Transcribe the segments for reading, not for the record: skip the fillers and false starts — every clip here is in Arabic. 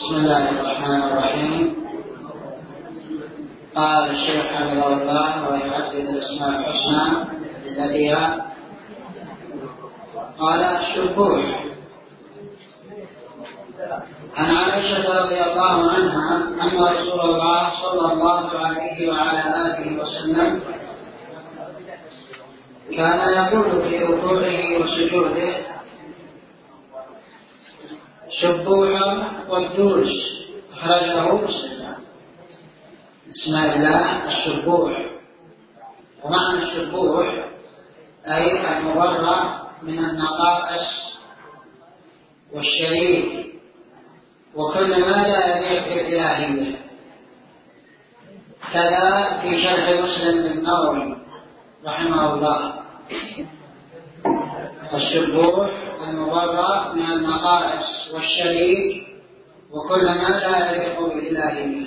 بسم الله الرحمن الرحيم. قال الشيخ حفظه الله ويعدد الاسماء الحسنى التي قال الشبوح. عن عائشة رضي الله عنها أن رسول الله صلى الله عليه وعلى آله وسلم كان يقول في ركوعه وسجوده: سبوحا قدوس. أخرجه مسلم. بسم الله السبوح. ومعنى السبوح أي المبرأ من النقائص والشريك وكل ما لا يليق بالإلهية. كذا في شرح مسلم للنووي رحمه الله: السبوح المبرأ من النقائص والشريك وكل ما لا يليق بالإلهية.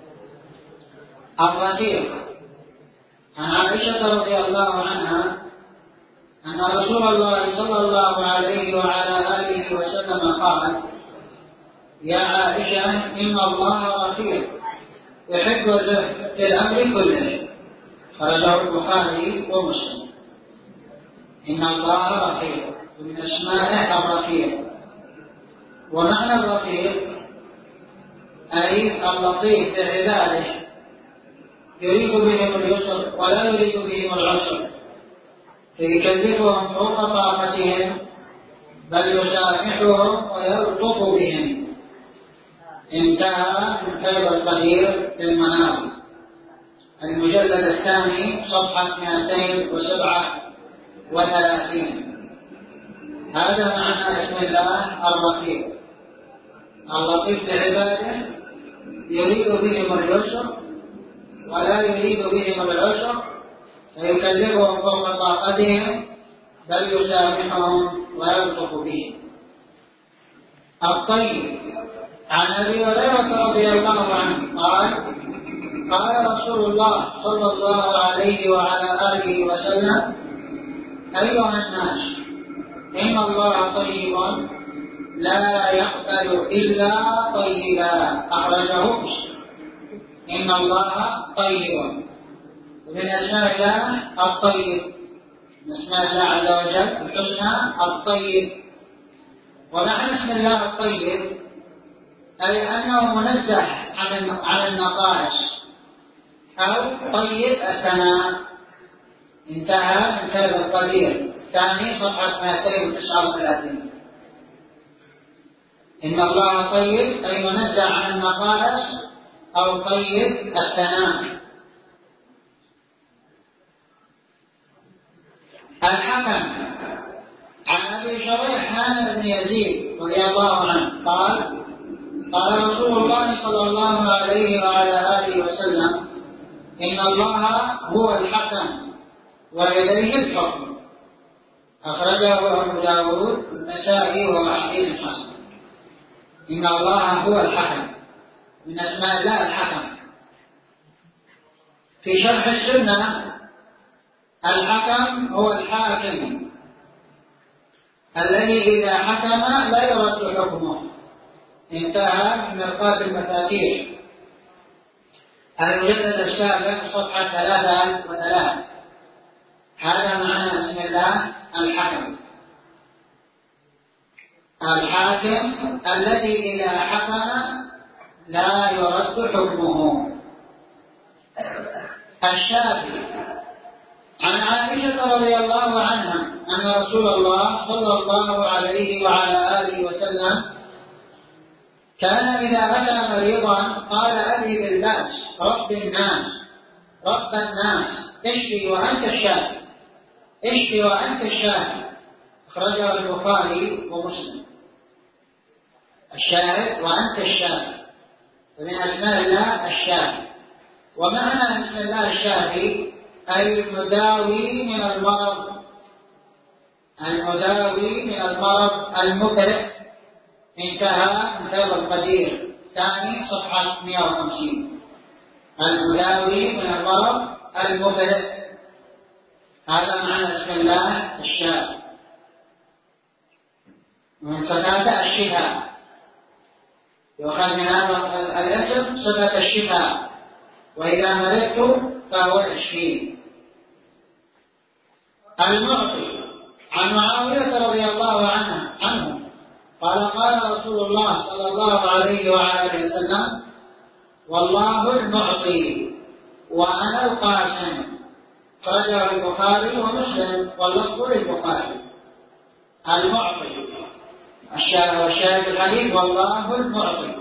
الرقيق. عن عائشة رضي الله عنها أن رسول الله صلى الله عليه وعلى آله وسلم قال: يا عائشة إن الله رقيق يحب الرفق في الأمر كله. خرجه البخاري ومسلم. إن الله رقيق، ومن أسمائه الرقيق. ومعنى الرقيق أي اللطيف بعباده، يريد بهم اليسر ولا يريد بهم العسر، فيكلفهم فوق طاقتهم بل يسامحهم ويلطف بهم. انتهى من فيض القدير في المناوي، المجلد الثاني صفحة 237. هذا معنى اسم الله الرقيب، اللطيف بعباده، يريد بهم اليسر ولا يريد بهم العسر، فيكلفهم فوق طاقتهم بل يسامحهم ويلطف بهم. الطيب. عن أبي هريرة رضي الله عنه قال: قال رسول الله صلى الله عليه وعلى آله وسلم: أيها الناس، إن الله طيب لا يقبل إلا طيبا. أخرجه مسلم. إن الله طيب، ومن أسماء الله الطيب، من أسماء الله عز وجل الحسنى الطيب. ومعنى اسم الله الطيب أي أنه منزه عن النقائص أو طيب الثناء. انتهى من فيض القدير الثاني صفحة 239. إن الله طيب أي منزه عن النقائص أو طيب الثناء. الحكم. عن أبي شريح بن يزيد رضي الله عنه قال: قال رسول الله صلى الله عليه وعلى آله وسلم: إن الله هو الحكم وإليه الحكم. أخرجه أبو داود والنسائي وحديث حسن. إن الله هو الحكم، من أسماء الله الحكم. في شرح السنة: الحكم هو الحاكم الذي إذا حكم لا يرد حكمه. انتهى من مرقاة المفاتيح، المجلد السابع صفحة 3. هذا معنى اسم الله الحكم، الحاكم الذي إذا حكم لا يرد حكمه. الشافي. عن عائشة رضي الله عنها أن رسول الله صلى الله عليه وعلى آله وسلم كان إذا أتى مريضا قال: أذهب البأس، رب الناس، رب الناس، اشفي وأنت الشافي، اشفي وأنت الشافي. أخرجه البخاري ومسلم. الشاهد وأنت الشافي، ومن أسماء الله الشافي. ومعنى اسم الله الشافي أي المداوي من المرض، المداوي من المرض المبرئ. انتهى من فيض القدير ثاني صفحة 150. المداوي من المرض المبرئ، هذا معنى اسم الله الشافي. من صفاته الشفاء. يؤخذ من هذا الاسم صفة الشفاء، وإذا مرضت فهو يشفين. المعطي عن معاوية رضي الله عنه قال قال رسول الله صلى الله عليه وآله وسلم: والله المعطي وأنا القاسم. خرجه البخاري ومسلم واللفظ للبخاري. المعطي والشاهد الحديث والله المعطي.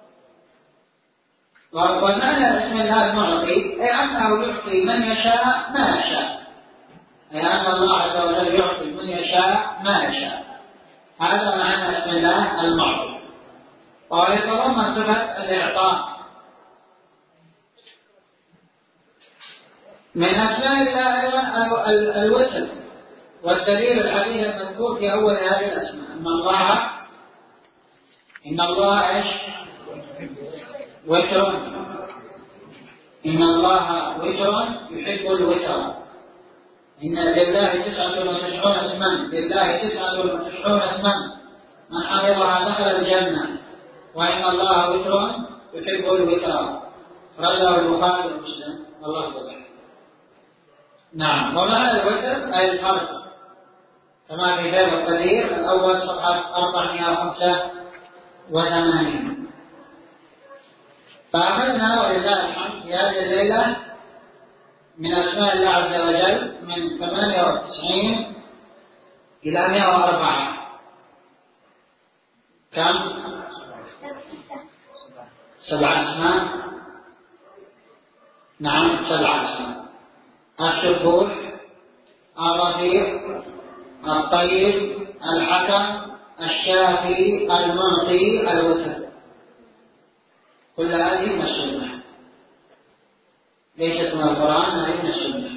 ومعنى اسم الله المعطي أي أنه يعطي من يشاء ما يشاء، أي أن الله عز وجل يعطي من يشاء ما يشاء. هذا معنى اسم الله المعطي، ويتضمن صفة الإعطاء. من أسماء الله أيضا الوتر، والدليل الحديث المذكور في أول هذه الأسماء إن الله إيش؟ وتر. إن الله وتر يحب الوتر. إن لله 99 اسما، لله 99 اسما، من حفظها دخل الجنة. وإن الله وتر يحب الوتر. رواه البخاري ومسلم والله أكبر. نعم. ومعنى الوتر أي الفرد، كما في باب القدير الأول صفحة 485. فأخذنا ولله الحمد في هذه الليلة من أسماء الله عز وجل من 98 إلى 104. كم؟ 7 أسماء. نعم 7 أسماء: السبوح، الرفيق، الطيب، الحكم، الشافي، المعطي، الوتر. كل هذه من السنة، ليست من القرآن، هذه من السنة.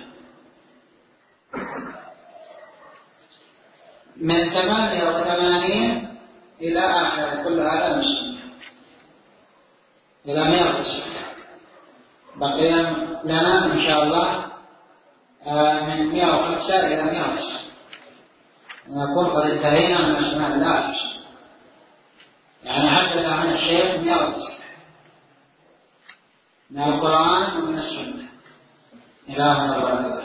من 88 إلى آخر كل هذا من السنة إلى 109. بقي لنا إن شاء الله من 105 إلى 109 نكون قد انتهينا من أسماء الله، يعني حدث عن الشيخ 109 من القرآن ومن السنة إلى آخر.